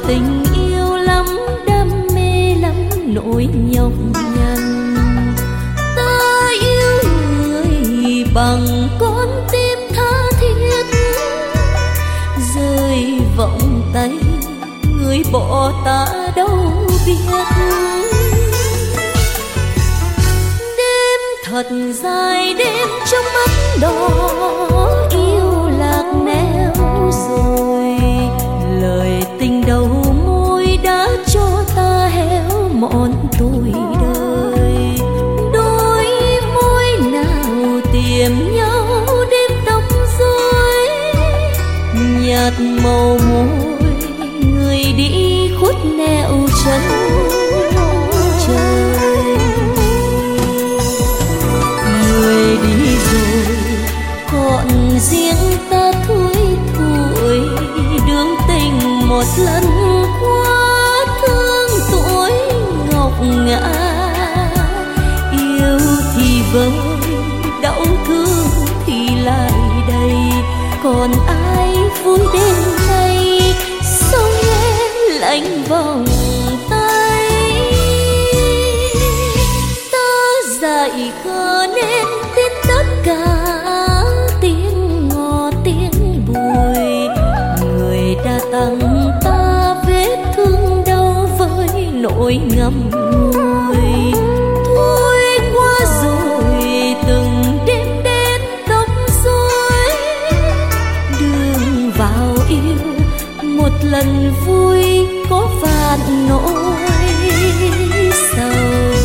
tình yêu lắm, đam mê lắm, nỗi nhọc nhằn. Ta yêu người bằng con tim tha thiết, rơi vòng tay người bỏ ta đâu biết. Đêm thật dài, đêm trong mắt đỏ, yêu lạc nẻo rồi. Lời tình đầu môi đã cho ta héo mòn tuổi đời. Đôi môi nào tiệm nhau đêm tóc rối, nhạt màu môi người đi khuất nẻo chân trời. Người đi rồi còn riêng ta thui thủi, đường tình một lần qua thương tuổi ngọc ngã. Yêu thì vơi, đau thương thì lại đây, còn ai vui đêm nay sao nghe lạnh vòng tay. Ta dạy khờ nên tin tất cả tiếng ngò tiếng bùi, người đã tặng ta vết thương đau với nỗi ngậm ngùi. Thôi qua rồi từng đêm đến tóc rối, đường vào yêu một lần vui có vạn nỗi sầu.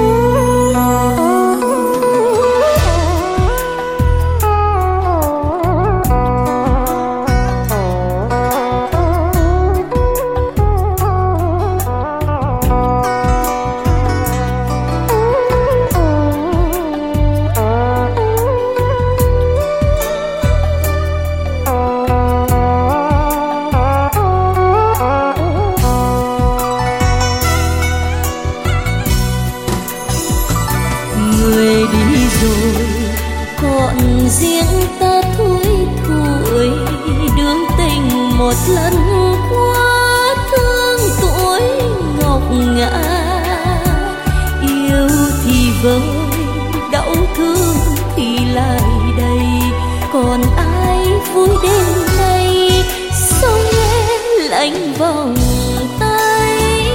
Người đi rồi còn riêng ta thui thủi, đường tình một lần qua thương tuổi ngọc ngã. Yêu thì vơi, đau thương thì lại đây, còn ai vui đêm nay sao nghe lạnh vòng tay.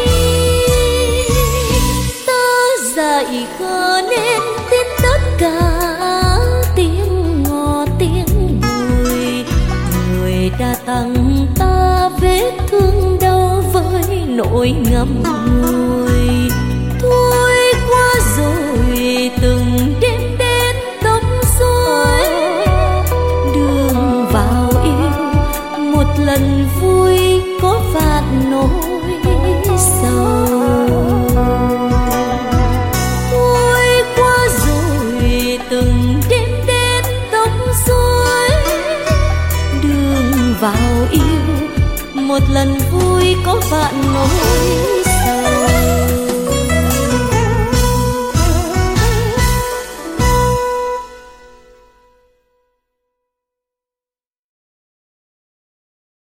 Ta dạy khờ nên tin tất cả tiếng ngò tiếng bùi, người đã tặng ta vết thương đau với nỗi ngậm ngùi. Thôi qua rồi từng đêm đến tóc rối, đường vào yêu một lần vui có vạn nỗi sầu. Từng đêm đến tóc rối, đường vào yêu một lần vui có vạn nỗi sầu.